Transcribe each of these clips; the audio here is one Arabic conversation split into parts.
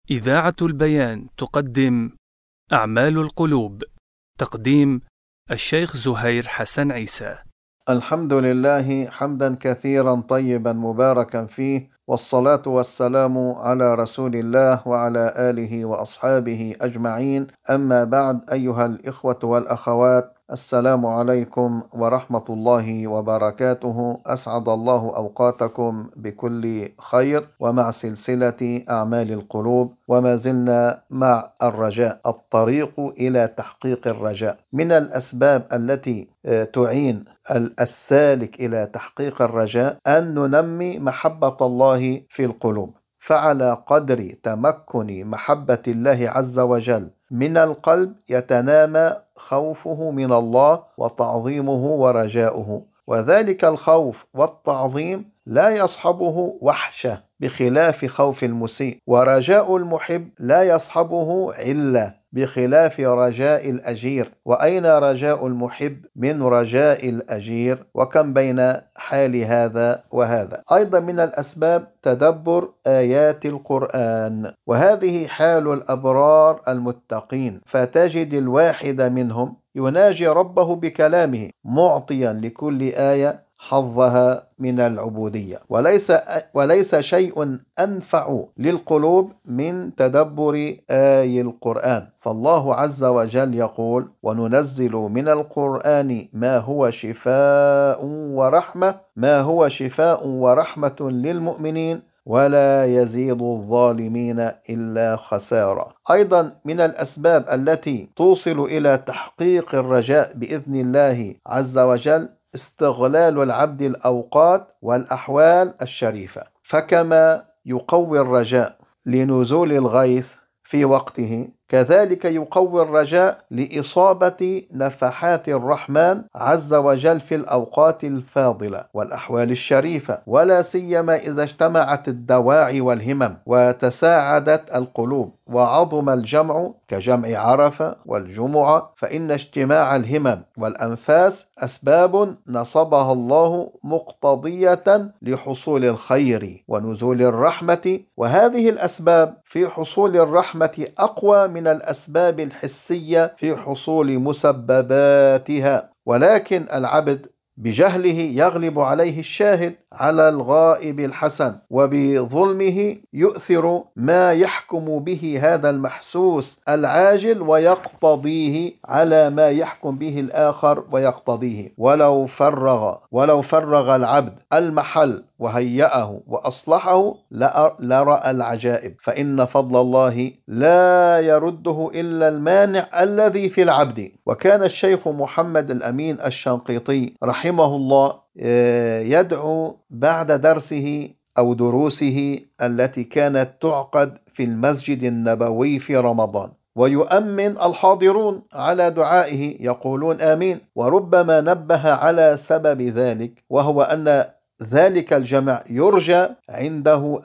إذاعة البيان تقدم أعمال القلوب. تقديم الشيخ زهير حسن عيسى. الحمد لله حمدا كثيرا طيبا مباركا فيه، والصلاة والسلام على رسول الله وعلى آله وأصحابه أجمعين. أما بعد، أيها الإخوة والأخوات، السلام عليكم ورحمة الله وبركاته. أسعد الله أوقاتكم بكل خير، ومع سلسلة أعمال القلوب، وما زلنا مع الرجاء، الطريق إلى تحقيق الرجاء. من الأسباب التي تعين السالك إلى تحقيق الرجاء أن ننمي محبة الله في القلوب، فعلى قدر تمكن محبة الله عز وجل من القلب يتنامى خوفه من الله وتعظيمه ورجاؤه، وذلك الخوف والتعظيم لا يصحبه وحشة بخلاف خوف المسيء، ورجاء المحب لا يصحبه علة بخلاف رجاء الأجير. وأين رجاء المحب من رجاء الأجير؟ وكم بين حال هذا وهذا. أيضا من الأسباب تدبر آيات القرآن، وهذه حال الأبرار المتقين، فتجد الواحد منهم يناجي ربه بكلامه معطيا لكل آية حظها من العبودية، وليس شيء أنفع للقلوب من تدبر آي القرآن. فالله عز وجل يقول: وننزل من القرآن ما هو شفاء ورحمة للمؤمنين ولا يزيد الظالمين إلا خسارة. أيضا من الأسباب التي توصل إلى تحقيق الرجاء بإذن الله عز وجل استغلال العبد الأوقات والأحوال الشريفة، فكما يقوي الرجاء لنزول الغيث في وقته، كذلك يقوي الرجاء لإصابة نفحات الرحمن عز وجل في الأوقات الفاضلة والأحوال الشريفة، ولا سيما إذا اجتمعت الدواعي والهمم وتساعدت القلوب وعظم الجمع كجمع عرفة والجمعة، فإن اجتماع الهمم والأنفاس أسباب نصبها الله مقتضية لحصول الخير ونزول الرحمة، وهذه الأسباب في حصول الرحمة أقوى من الأسباب الحسية في حصول مسبباتها، ولكن العبد بجهله يغلب عليه الشاهد على الغائب الحسن، وبظلمه يؤثر ما يحكم به هذا المحسوس العاجل ويقتضيه على ما يحكم به الآخر ويقتضيه. ولو فرغ العبد المحل وهيأه وأصلحه لرأى العجائب، فإن فضل الله لا يرده إلا المانع الذي في العبد. وكان الشيخ محمد الأمين الشنقيطي رحمه الله يدعو بعد درسه أو دروسه التي كانت تعقد في المسجد النبوي في رمضان، ويؤمن الحاضرون على دعائه يقولون آمين، وربما نبه على سبب ذلك، وهو أن ذلك الجمع يرجى عنده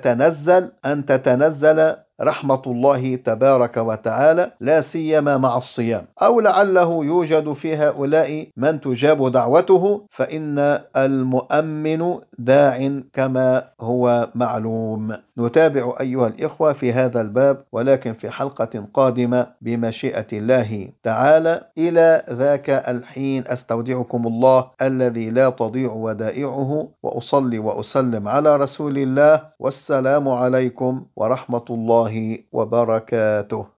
أن تتنزل رحمة الله تبارك وتعالى، لا سيما مع الصيام، أو لعله يوجد في هؤلاء من تجاب دعوته، فإن المؤمن داع كما هو معلوم. نتابع أيها الإخوة في هذا الباب، ولكن في حلقة قادمة بمشيئة الله تعالى. إلى ذاك الحين أستودعكم الله الذي لا تضيع ودائعه، وأصلي وأسلم على رسول الله، والسلام عليكم ورحمة الله وبركاته.